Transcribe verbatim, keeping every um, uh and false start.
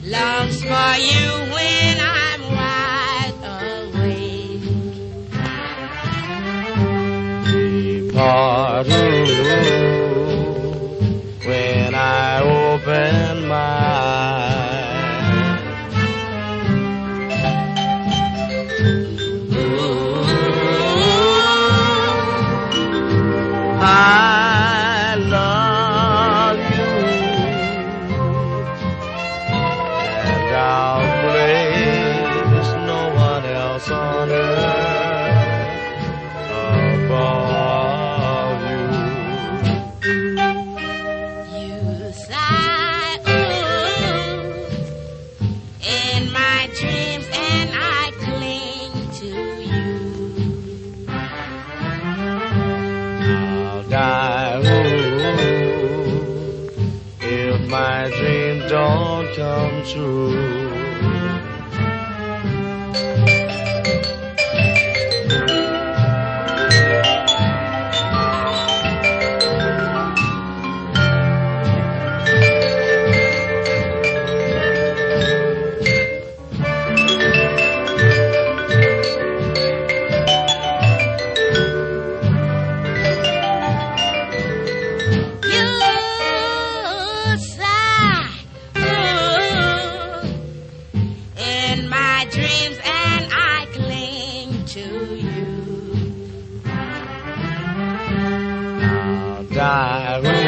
longs for you when I'm wide awake. Depart, when I open my eyes. Ooh, I love you, and I'll place no one else on earth above you. You sigh, ooh, in my dreams, and I cling to you. I'll die, ooh, if my dreams don't come true. You sigh, ooh, in my dreams, and I cling to you. I'll die, ooh,